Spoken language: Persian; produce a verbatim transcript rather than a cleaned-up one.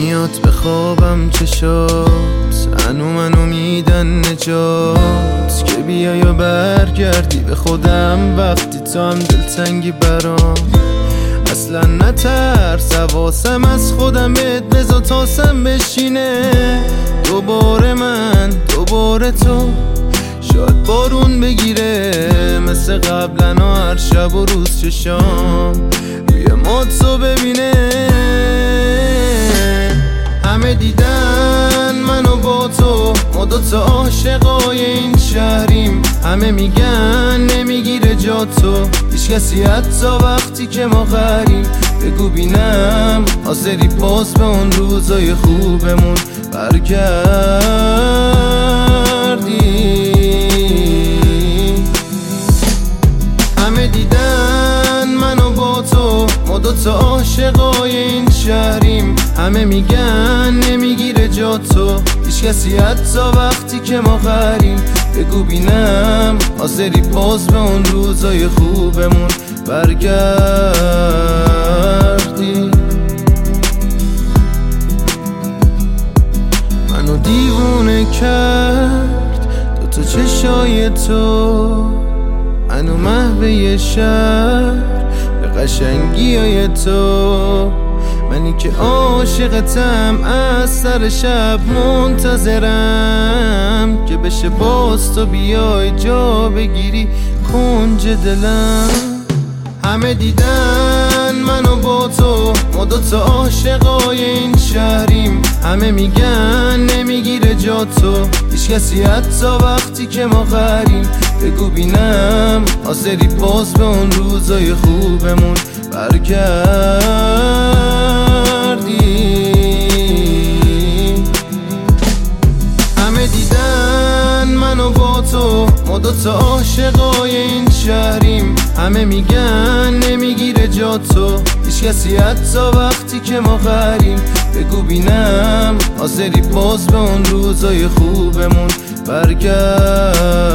میاد به خوابم چشات، انو منو میدن نجات، که بیای و برگردی به خودم وقتی تو هم دلتنگی برام. اصلا نترس، حواسم از خودم بهت بذار تاسم بشینه. دوباره من دوباره تو، شاید بارون بگیره مثل قبلا و هر شب و روز چشام روی ما تو ببینه. همه دیدن منو با تو، ما دوتا عاشقای این شهریم. همه میگن نمیگیره جا تو، هیچ کسی حتی وقتی که ما غریم. بگو بینم حاضری باز به اون روزای خوبمون برگردی. همه دیدن منو با تو، ما دوتا عاشقای این شهریم. همه میگن نمیگیره جا تو، هیچ کسی حتی وقتی که ما غریم. بگو بینم حاضری باز به اون روزای خوبمون برگردی. منو دیوونه کرد دوتا چشای تو، منو محوه شهر به قشنگی های تو. منی که عاشقتم از سر شب منتظرم، که بشه باز تو بیای جا بگیری کنج دلم. همه دیدن منو با تو، ما دوتا عاشقای این شهریم. همه میگن نمیگیره جا تو، هیچ کسی حتی وقتی که ما غریم. بگو بینم حاضری باز به اون روزای خوبمون برگردی. همه دیدن منو با تو، ما دوتا عاشقای این شهریم. همه میگن نمیگیره جا تو، هیچ کسی حتی وقتی که ما غریم. بگو بینم حاضری باز به اون روزای خوبمون برگردی.